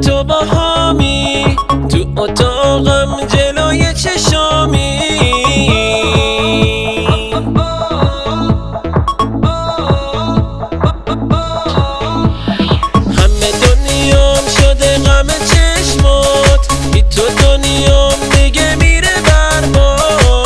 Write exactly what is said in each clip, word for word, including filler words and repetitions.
تو با هامی تو اتاقم جلوی چشامی. همه دنیام شده غم چشمات، بی تو دنیام دیگه میره برباد.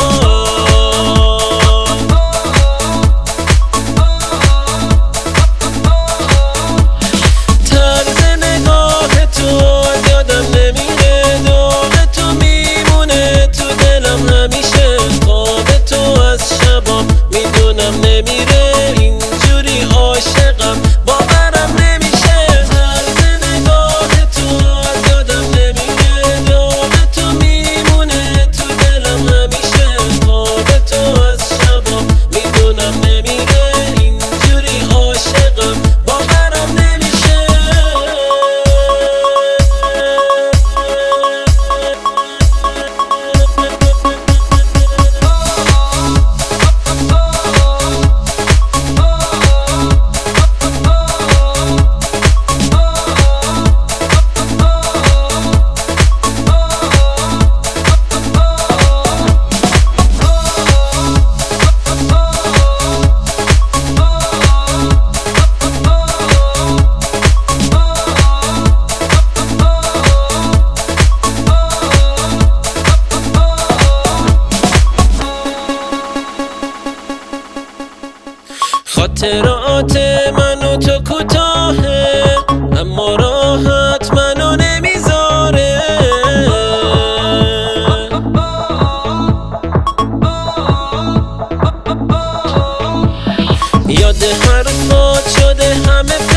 طرز نگاه تو یادم نمیره، داغ تو میمونه تو دلم همیشه. خواب تو از شبام میدونم نمیره، اینجوری عاشقم باورم نمیشه. طرز نگاه تو یادم نمیره، داغ تو میمونه تو دلم همیشه. خواب تو از شبام میدونم نمیره، اینجوری عاشقم باورم نمیشه. خاطرات من و تو کوتاهه، اما راحت منو نمیذاره. یاد حرفات شده همه